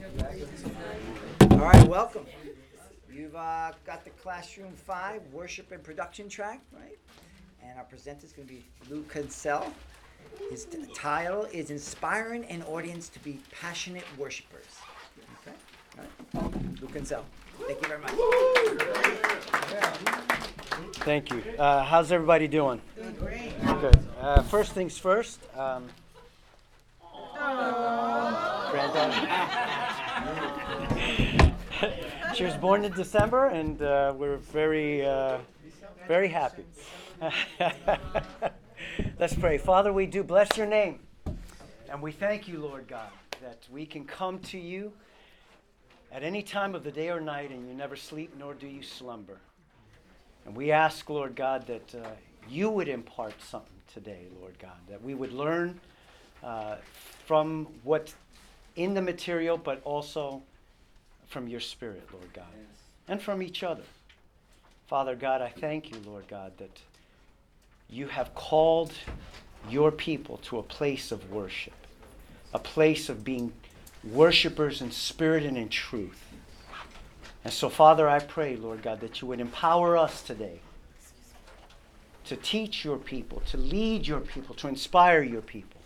All right, welcome. You've got the Classroom 5 Worship and Production track, right? And our presenter is going to be Lou Cancel. His title is Inspiring an Audience to be Passionate Worshipers. Okay? All right. Lou Cancel. Thank you very much. Thank you. How's everybody doing? Doing great. Good. First things first. Granddaughter. She was born in December, and we're very, very happy. Let's pray. Father, we do bless your name, and we thank you, Lord God, that we can come to you at any time of the day or night, and you never sleep, nor do you slumber. And we ask, Lord God, that you would impart something today, Lord God, that we would learn from what's in the material, but also from your Spirit, Lord God, and from each other. Father God, I thank you, Lord God, that you have called your people to a place of worship, a place of being worshipers in spirit and in truth. And so, Father, I pray, Lord God, that you would empower us today to teach your people, to lead your people, to inspire your people,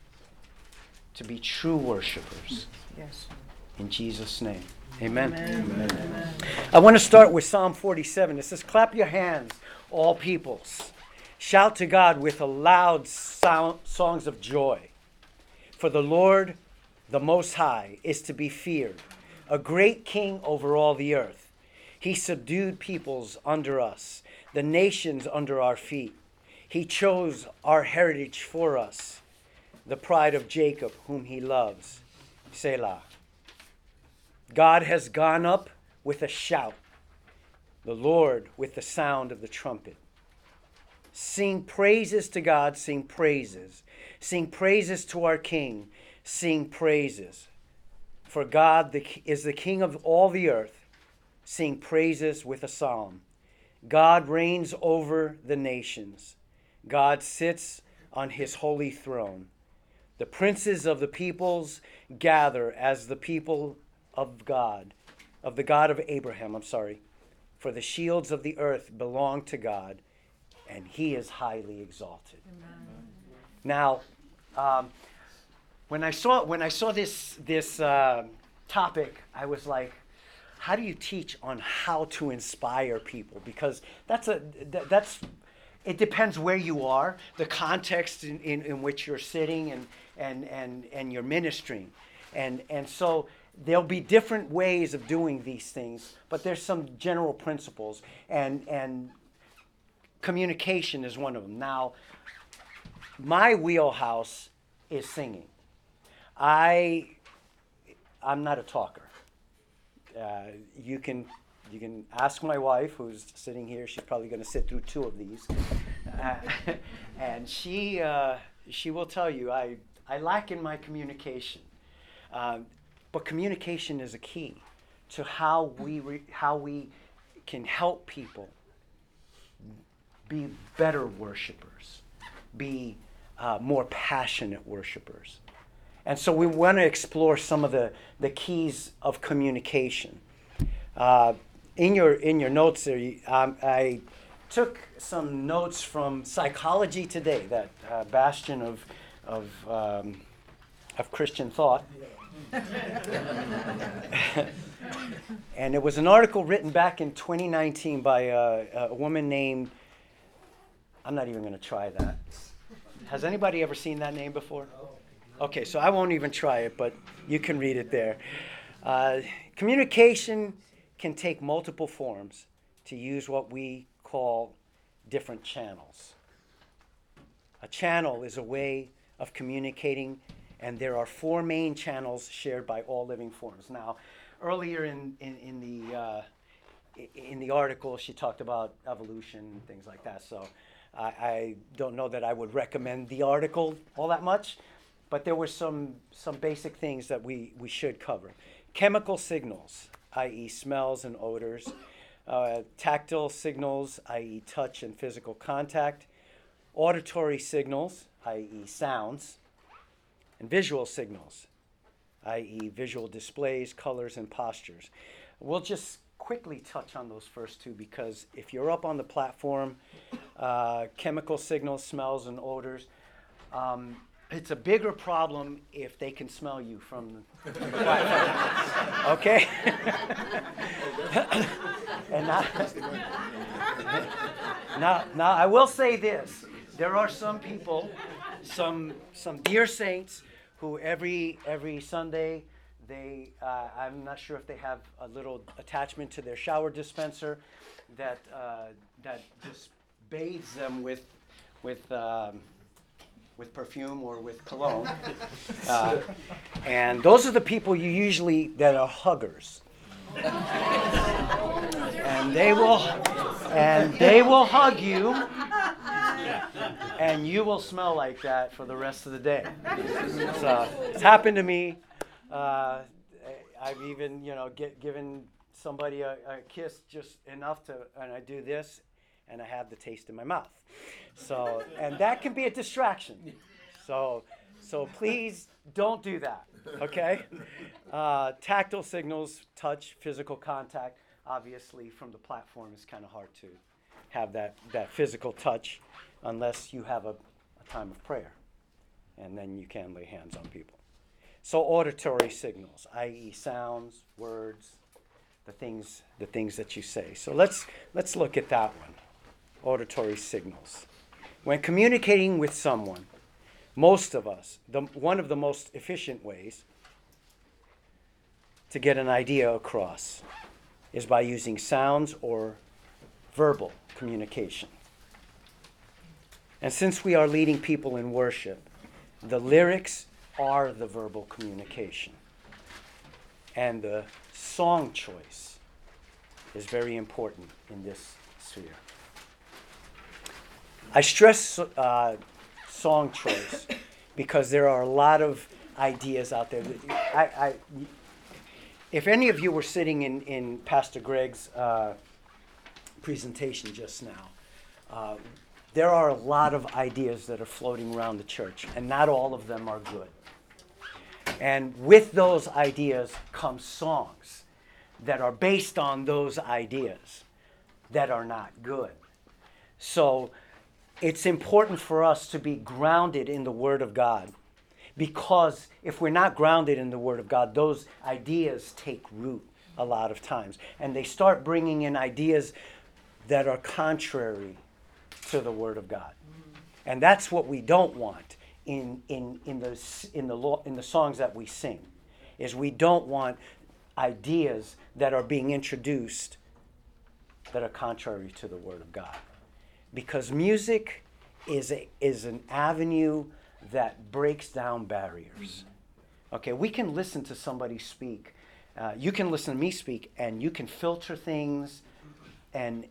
to be true worshipers. Yes. In Jesus' name. Amen. Amen. Amen. I want to start with Psalm 47. It says, clap your hands, all peoples. Shout to God with a loud songs of joy. For the Lord, the Most High, is to be feared, a great king over all the earth. He subdued peoples under us, the nations under our feet. He chose our heritage for us, the pride of Jacob, whom he loves. Selah. God has gone up with a shout, the Lord with the sound of the trumpet. Sing praises to God, sing praises. Sing praises to our King, sing praises. For God is the King of all the earth. Sing praises with a psalm. God reigns over the nations. God sits on his holy throne. The princes of the peoples gather as the people of God, of the God of Abraham, For the shields of the earth belong to God, and he is highly exalted. Amen. Now, when I saw this topic, I was like, how do you teach on how to inspire people? Because it depends where you are, the context in which you're sitting and you're ministering. And so there'll be different ways of doing these things, but there's some general principles, and communication is one of them. Now, my wheelhouse is singing. I'm not a talker. You can ask my wife, who's sitting here. She's probably going to sit through 2 of these, and she will tell you I lack in my communication. But communication is a key to how we can help people be better worshipers, be more passionate worshipers. And so we want to explore some of the keys of communication. In your notes there, I took some notes from Psychology Today, that bastion of Christian thought. And it was an article written back in 2019 by a woman named, I'm not even going to try that. Has anybody ever seen that name before? Okay, so I won't even try it, but you can read it there. Communication can take multiple forms to use what we call different channels. A channel is a way of communicating, and there are 4 main channels shared by all living forms. Now, earlier in the article, she talked about evolution and things like that. So I don't know that I would recommend the article all that much, but there were some basic things that we should cover. Chemical signals, i.e. smells and odors. Tactile signals, i.e. touch and physical contact. Auditory signals, i.e. sounds. And visual signals, i.e., visual displays, colors, and postures. We'll just quickly touch on those first two because if you're up on the platform, chemical signals, smells, and odors, it's a bigger problem if they can smell you from the platform. Okay? And now, I will say this. There are some people, some dear saints, who every Sunday, I'm not sure if they have a little attachment to their shower dispenser that just bathes them with perfume or with cologne. And those are the people that are huggers. And they will hug you, and you will smell like that for the rest of the day. So it's happened to me. I've even, given somebody a kiss just enough and I do this, and I have the taste in my mouth. So, and that can be a distraction. So please don't do that, okay? Tactile signals, touch, physical contact. Obviously, from the platform, it's kind of hard to have that physical touch unless you have a time of prayer, and then you can lay hands on people. So auditory signals, i.e., sounds, words, the things that you say. So let's look at that one. Auditory signals. When communicating with someone, most of us, one of the most efficient ways to get an idea across is by using sounds or verbal communication. And since we are leading people in worship, the lyrics are the verbal communication. And the song choice is very important in this sphere. I stress song choice because there are a lot of ideas out there. If any of you were sitting in Pastor Greg's presentation just now, there are a lot of ideas that are floating around the church, and not all of them are good. And with those ideas come songs that are based on those ideas that are not good. So it's important for us to be grounded in the Word of God, because if we're not grounded in the Word of God, those ideas take root a lot of times. And they start bringing in ideas that are contrary to the Word of God. And that's what we don't want in the songs that we sing, is we don't want ideas that are being introduced that are contrary to the Word of God. Because music is an avenue that breaks down barriers. Okay, we can listen to somebody speak. You can listen to me speak, and you can filter things and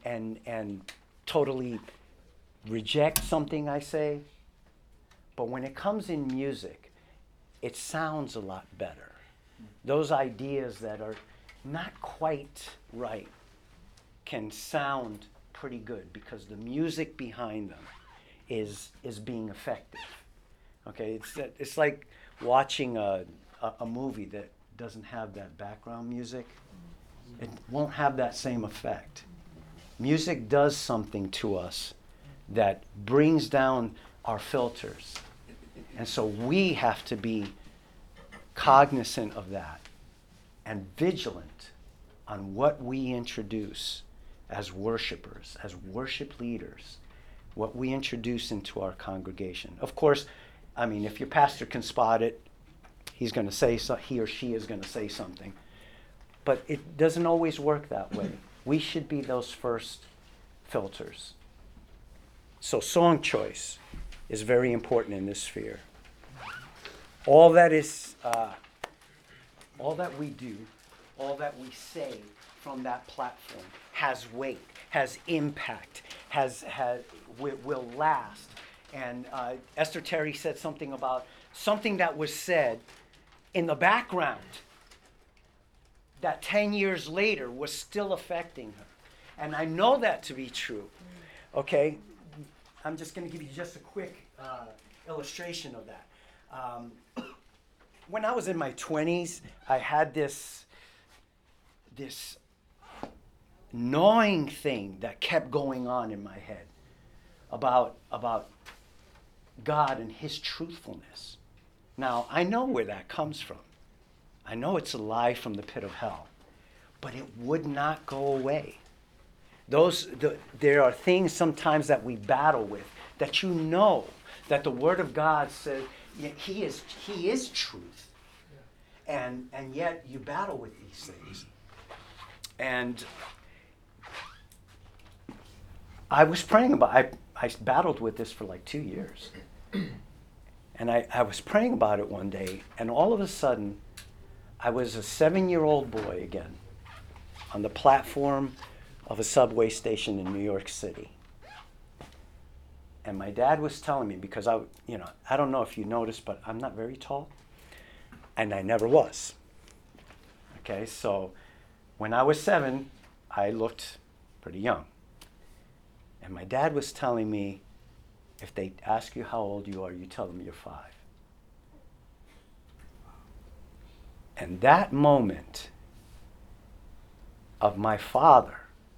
totally reject something I say. But when it comes in music, it sounds a lot better. Those ideas that are not quite right can sound pretty good because the music behind them is being effective. Okay, it's like watching a movie that doesn't have that background music. It won't have that same effect. Music does something to us that brings down our filters. And so we have to be cognizant of that and vigilant on what we introduce as worshipers, as worship leaders, what we introduce into our congregation. Of course, I mean, if your pastor can spot it, he's going to say he or she is going to say something. But it doesn't always work that way. We should be those first filters. So song choice is very important in this sphere. All that we do, all that we say from that platform has weight, has impact, will last. And Esther Terry said something about something that was said in the background that 10 years later was still affecting her. And I know that to be true. Okay? I'm just going to give you just a quick illustration of that. when I was in my 20s, I had this gnawing thing that kept going on in my head about God and his truthfulness. Now, I know where that comes from. I know it's a lie from the pit of hell, but it would not go away. There are things sometimes that we battle with that you know that the Word of God says he is truth. And yet you battle with these things. And I was praying about I battled with this for like 2 years. And I was praying about it one day, and all of a sudden, I was a 7-year-old boy again on the platform of a subway station in New York City. And my dad was telling me, because I don't know if you noticed, but I'm not very tall, and I never was. Okay, so when I was 7, I looked pretty young. And my dad was telling me, if they ask you how old you are, you tell them you're 5. And that moment of my father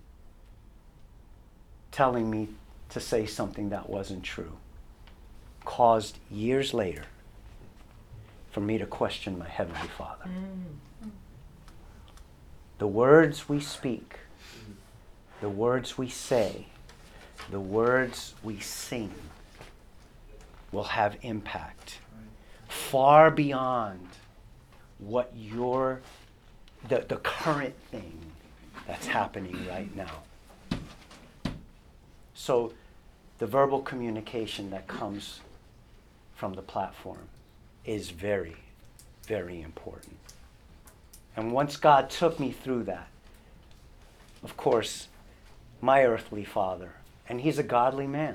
telling me to say something that wasn't true caused years later for me to question my Heavenly Father. The words we speak, the words we say, the words we sing will have impact far beyond what the current thing that's happening right now. So the verbal communication that comes from the platform is very, very important. And once God took me through that, of course, my earthly father, and he's a godly man,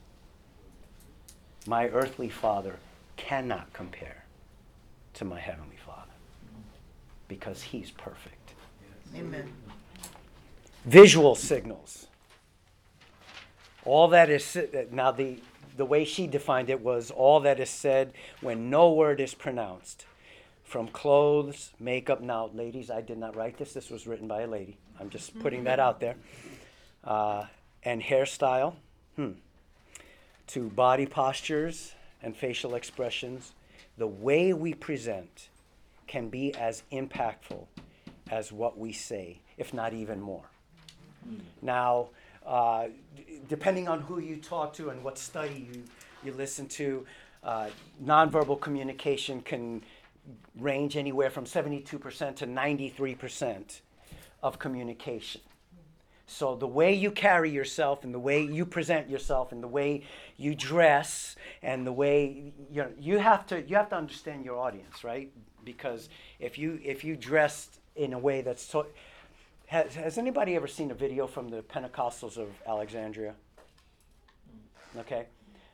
my earthly father cannot compare to my Heavenly Father because he's perfect. Amen. Visual signals. All that is, now the way she defined it was all that is said when no word is pronounced. From clothes, makeup. Now, ladies, I did not write this. This was written by a lady. I'm just putting that out there. And hairstyle. To body postures and facial expressions. The way we present can be as impactful as what we say, if not even more. Now, depending on who you talk to and what study you listen to, nonverbal communication can range anywhere from 72% to 93% of communication. So the way you carry yourself and the way you present yourself and the way you dress and the way you have to understand your audience, right? Because if you dressed in a way that's so. Has anybody ever seen a video from the Pentecostals of Alexandria? Okay,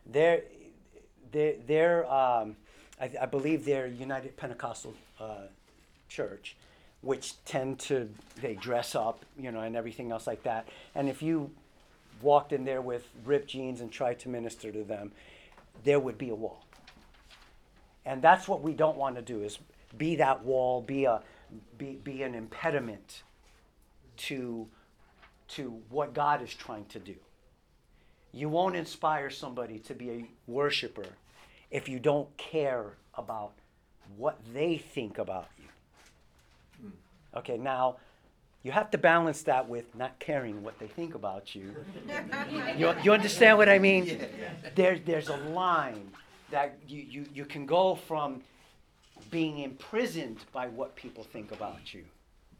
I believe they're United Pentecostal Church, which they dress up, and everything else like that. And if you walked in there with ripped jeans and tried to minister to them, there would be a wall. And that's what we don't want to do, is be that wall, be an impediment to what God is trying to do. You won't inspire somebody to be a worshiper if you don't care about what they think about you. Okay, now you have to balance that with not caring what they think about you. You understand what I mean? There's a line that you can go from being imprisoned by what people think about you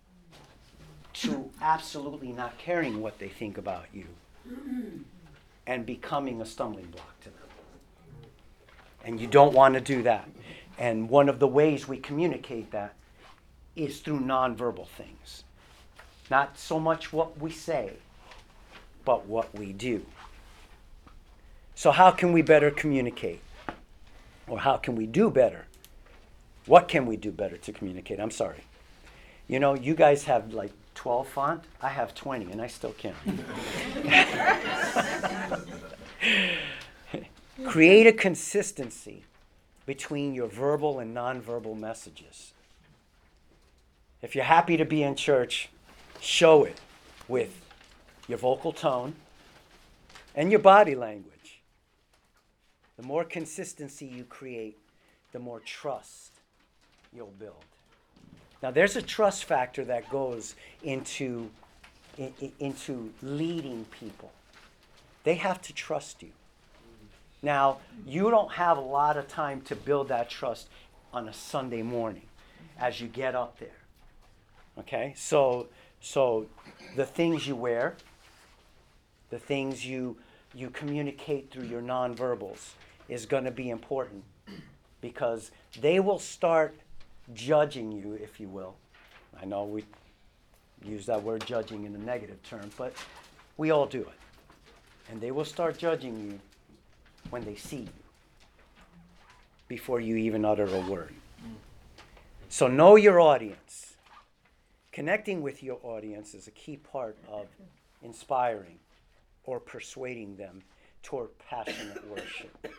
to absolutely not caring what they think about you and becoming a stumbling block to them. And you don't want to do that. And one of the ways we communicate that is through nonverbal things. Not so much what we say, but what we do. So how can we better communicate? Or how can we do better? What can we do better to communicate? I'm sorry. You guys have like 12 font. I have 20 and I still can't. Create a consistency between your verbal and nonverbal messages. If you're happy to be in church, show it with your vocal tone and your body language. The more consistency you create, the more trust you'll build. Now, there's a trust factor that goes into leading people. They have to trust you. Now, you don't have a lot of time to build that trust on a Sunday morning as you get up there. Okay? So the things you wear, the things you communicate through your nonverbals is going to be important, because they will start judging you, if you will. I know we use that word judging in a negative term, but we all do it. And they will start judging you when they see you before you even utter a word. So know your audience. Connecting with your audience is a key part of inspiring or persuading them toward passionate worship.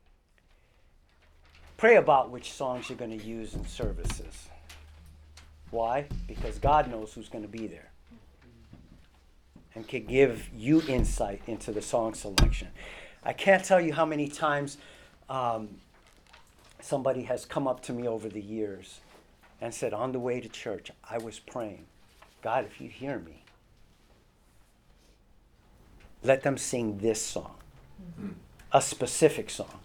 Pray about which songs you're going to use in services. Why? Because God knows who's going to be there and can give you insight into the song selection. I can't tell you how many times somebody has come up to me over the years and said, on the way to church, I was praying, God, if you hear me, let them sing this song, a specific song.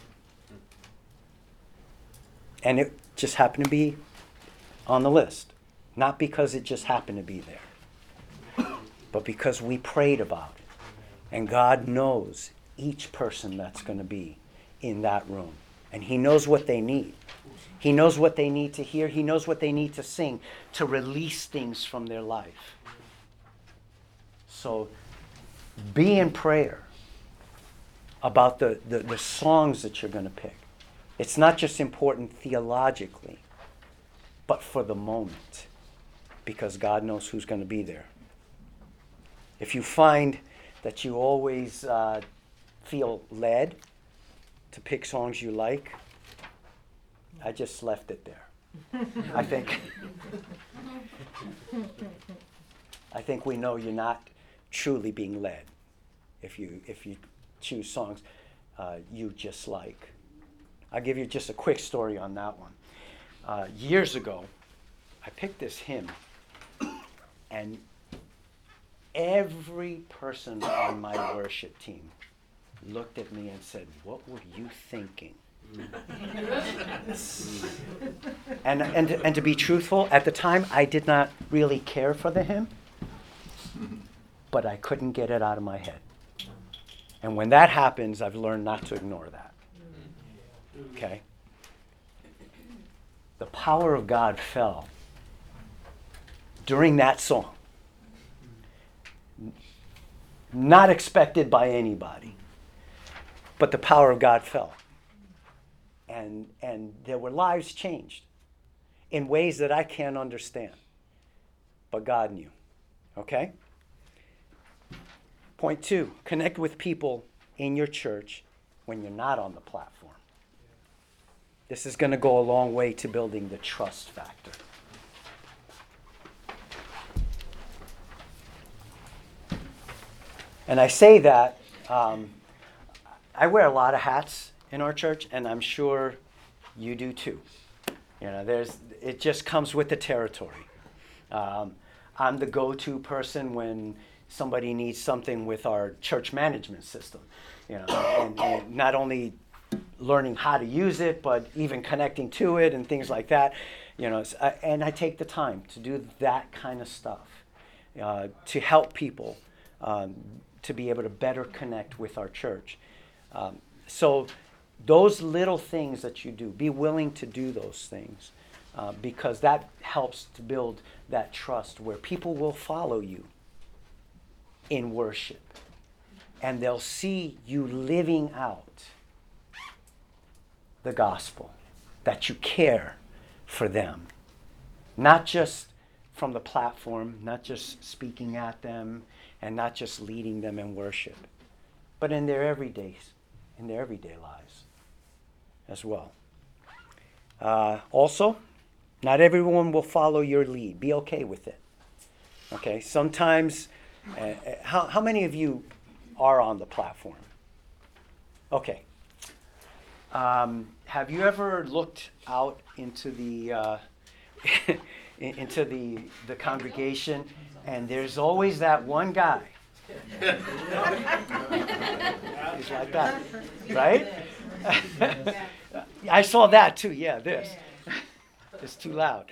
And it just happened to be on the list. Not because it just happened to be there, but because we prayed about it. And God knows each person that's going to be in that room. And He knows what they need. He knows what they need to hear. He knows what they need to sing to release things from their life. So be in prayer about the songs that you're going to pick. It's not just important theologically, but for the moment, because God knows who's going to be there. If you find that you always feel led to pick songs you like, I just left it there. I think we know you're not truly being led if you choose songs you just like. I'll give you just a quick story on that one. Years ago, I picked this hymn, and every person on my worship team looked at me and said, "What were you thinking?" and to be truthful, at the time, I did not really care for the hymn, but I couldn't get it out of my head. And when that happens, I've learned not to ignore that. Okay? The power of God fell during that song. Not expected by anybody. But the power of God fell. And there were lives changed in ways that I can't understand. But God knew. Okay? Point 2, connect with people in your church when you're not on the platform. This is going to go a long way to building the trust factor. And I say that, I wear a lot of hats in our church, and I'm sure you do too. You know, it just comes with the territory. I'm the go-to person when somebody needs something with our church management system. You know, and not only learning how to use it, but even connecting to it and things like that. You know, and I take the time to do that kind of stuff to help people to be able to better connect with our church. So those little things that you do, be willing to do those things because that helps to build that trust where people will follow you in worship and they'll see you living out the gospel, that you care for them, not just from the platform, not just speaking at them, and not just leading them in worship, but in their everyday lives as well. Also, not everyone will follow your lead. Be okay with it. Okay, sometimes, how many of you are on the platform? Okay. Have you ever looked out into the into the congregation, and there's always that one guy? He's like that, right? I saw that too. Yeah, this. It's too loud.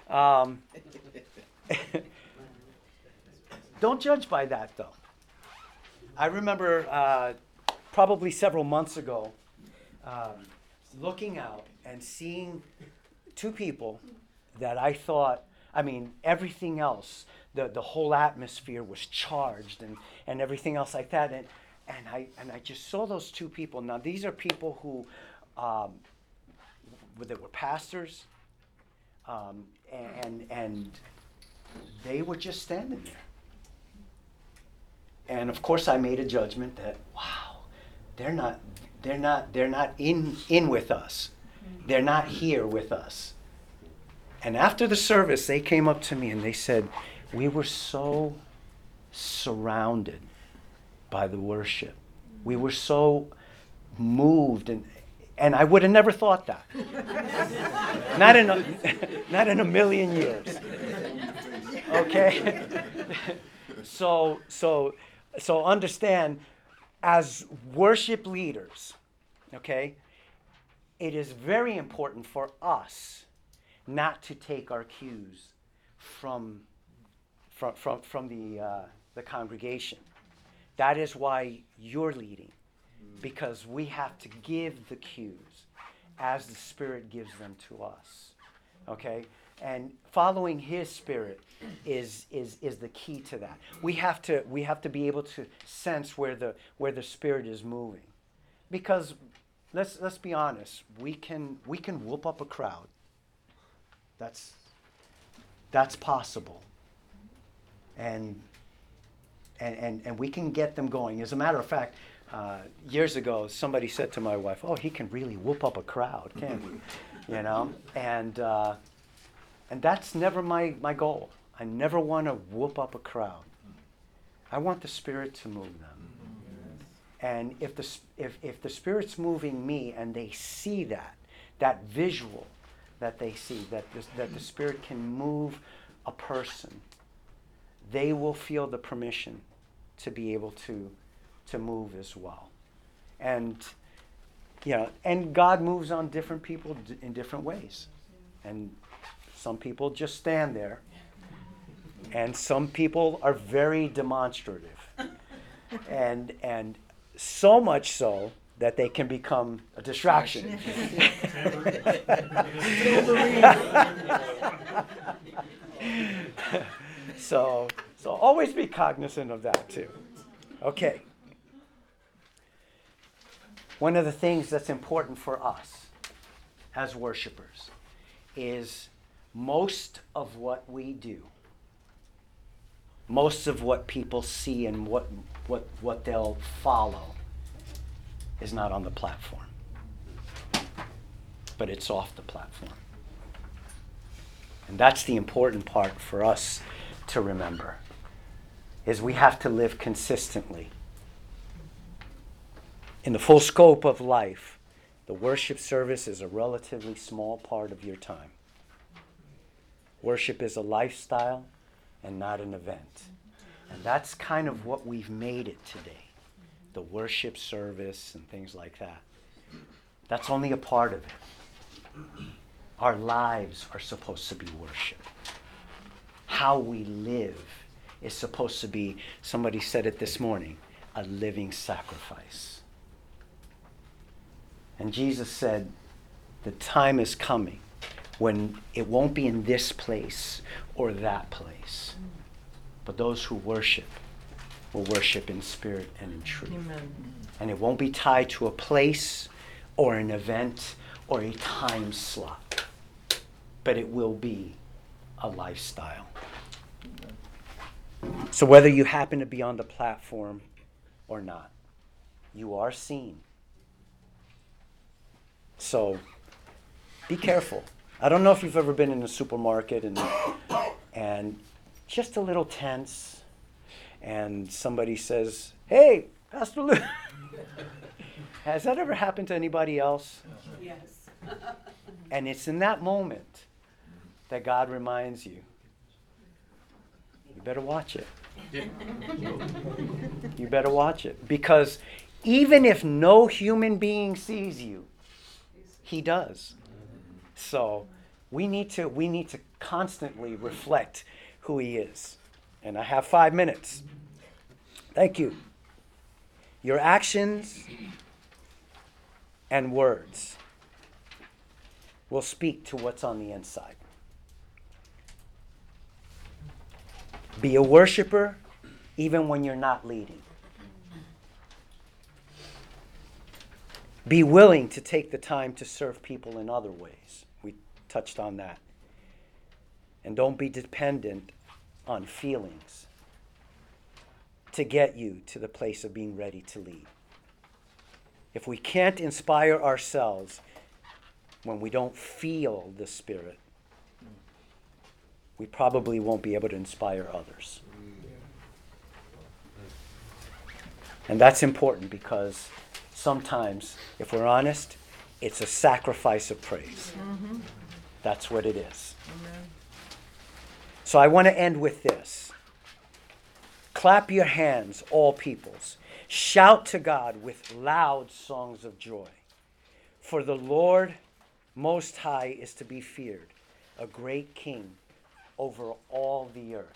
Don't judge by that, though. I remember probably several months ago looking out and seeing two people that I thought, everything else, the whole atmosphere was charged and everything else like that. And I just saw those two people. Now, these are people who they were pastors, and they were just standing there. And of course, I made a judgment that, wow, they're not in with us. They're not here with us. And after the service, they came up to me and they said, we were so surrounded by the worship. We were so moved, and I would have never thought that. Not in a million years. Okay? So understand, as worship leaders, okay, it is very important for us not to take our cues from the congregation. That is why you're leading, because we have to give the cues as the Spirit gives them to us. Okay? And following His Spirit is the key to that. We have to be able to sense where the Spirit is moving, because let's be honest, we can whoop up a crowd. That's possible, and we can get them going. As a matter of fact, years ago, somebody said to my wife, "Oh, he can really whoop up a crowd, can't he?" And that's never my goal. I never want to whoop up a crowd. I want the Spirit to move them. And if the Spirit's moving me and they see that visual that they see, that the Spirit can move a person, they will feel the permission to be able to move as well. And and God moves on different people in different ways. And some people just stand there, and some people are very demonstrative, and so much so that they can become a distraction. So always be cognizant of that too. Okay. One of the things that's important for us as worshipers is most of what we do, most of what people see and what they'll follow is not on the platform, but it's off the platform. And that's the important part for us to remember, is we have to live consistently. In the full scope of life, the worship service is a relatively small part of your time. Worship is a lifestyle and not an event. And that's kind of what we've made it today. The worship service and things like that. That's only a part of it. Our lives are supposed to be worship. How we live is supposed to be, somebody said it this morning, a living sacrifice. And Jesus said, the time is coming when it won't be in this place or that place, but those who worship will worship in spirit and in truth. Amen. And it won't be tied to a place or an event or a time slot, but it will be a lifestyle. So whether you happen to be on the platform or not, you are seen. So Be careful. I don't know if you've ever been in a supermarket and just a little tense, and somebody says, "Hey, Pastor Lou." Has that ever happened to anybody else? Yes. And it's in that moment that God reminds you, you better watch it. You better watch it. Because even if no human being sees you, he does. So we need to constantly reflect who he is. And I have 5 minutes. Thank you. Your actions and words will speak to what's on the inside. Be a worshiper even when you're not leading. Be willing to take the time to serve people in other ways. We touched on that. And don't be dependent on feelings to get you to the place of being ready to lead. If we can't inspire ourselves when we don't feel the Spirit, we probably won't be able to inspire others. And that's important because sometimes, if we're honest, it's a sacrifice of praise. Mm-hmm. That's what it is. Amen. So I want to end with this. Clap your hands, all peoples. Shout to God with loud songs of joy. For the Lord Most High is to be feared, a great King over all the earth.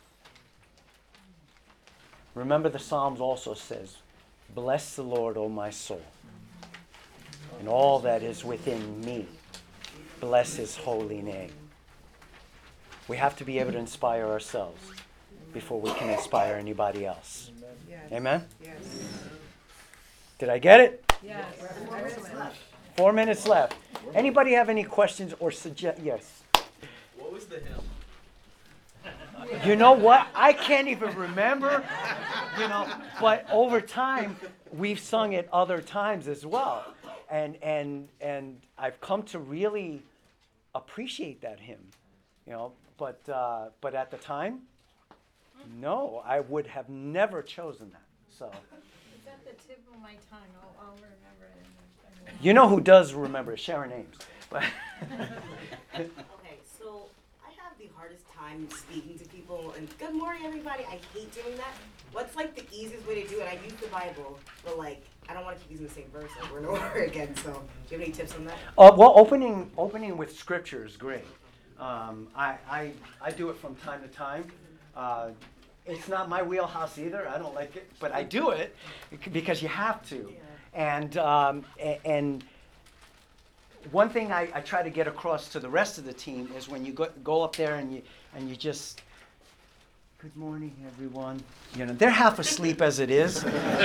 Remember, the Psalms also says, "Bless the Lord, O my soul, and all that is within me. Bless his holy name." We have to be able to inspire ourselves before we can inspire anybody else. Yes. Amen? Yes. Did I get it? Yes. 4 minutes left. Anybody have any questions or suggest? Yes. What was the hymn? You know what? I can't even remember. But over time, we've sung it other times as well, and I've come to really appreciate that hymn. But at the time, no, I would have never chosen that. So. It's at the tip of my tongue. I'll remember it. You know who does remember it? Sharon Ames. Okay, so I have the hardest time speaking to people, and good morning, everybody. I hate doing that. What's like the easiest way to do it? I use the Bible, but like I don't want to keep using the same verse over and over again. So, do you have any tips on that? Well, opening with scripture is great. I do it from time to time. It's not my wheelhouse either. I don't like it, but I do it because you have to. Yeah. And one thing I try to get across to the rest of the team is when you go up there and you just, good morning, everyone. They're half asleep as it is.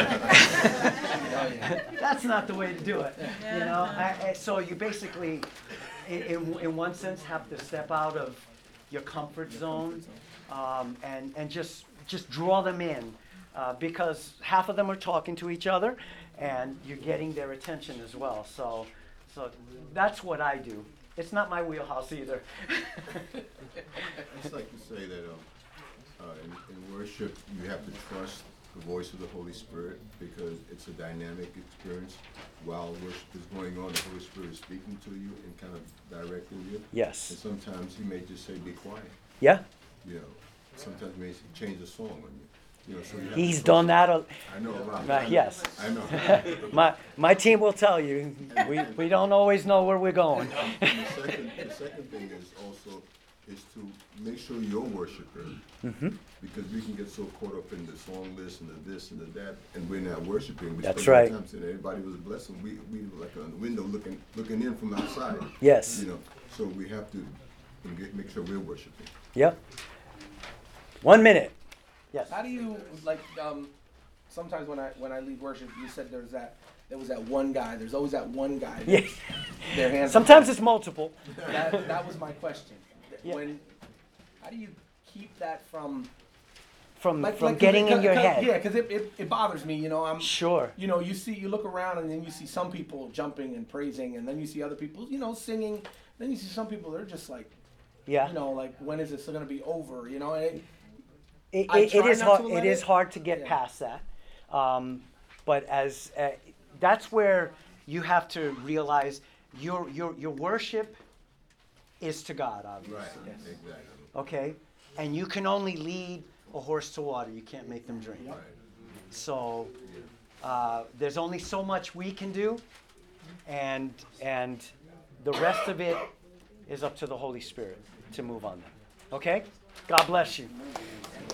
That's not the way to do it. So you basically, in one sense, have to step out of your comfort zone and just draw them in because half of them are talking to each other and you're getting their attention as well. So that's what I do. It's not my wheelhouse either. I'd just like to say that in worship, you have to trust the voice of the Holy Spirit because it's a dynamic experience. While worship is going on, the Holy Spirit is speaking to you and kind of directing you. Yes. And sometimes He may just say, "Be quiet." Yeah. Sometimes He may change the song on you. So you have He's to done that. I know a lot. Yes. I know. My team will tell you we don't always know where we're going. The second thing is to make sure you're worshiping, because we can get so caught up in the song list and the this and the that, and we're not worshiping. That's right. Sometimes saying everybody was blessed, and we were like on the window looking in from outside. Yes. So we have to make sure we're worshiping. Yep. 1 minute. Yes. How do you sometimes when I lead worship, you said there was that one guy. There's always that one guy. Yeah. Their hands. Sometimes it's multiple. That was my question. Yeah. How do you keep that from getting in your head? Yeah, because it bothers me. Sure. You look around and then you see some people jumping and praising, and then you see other people, singing. Then you see some people, they're just like, Yeah. you know, like, when is this going to be over? You know, and It I try is not hard. to It let is it- hard to get Yeah. past that, but as that's where you have to realize your worship is to God, obviously. Right, exactly. Okay, and you can only lead a horse to water. You can't make them drink. Right. So there's only so much we can do, and the rest of it is up to the Holy Spirit to move on them. Okay, God bless you.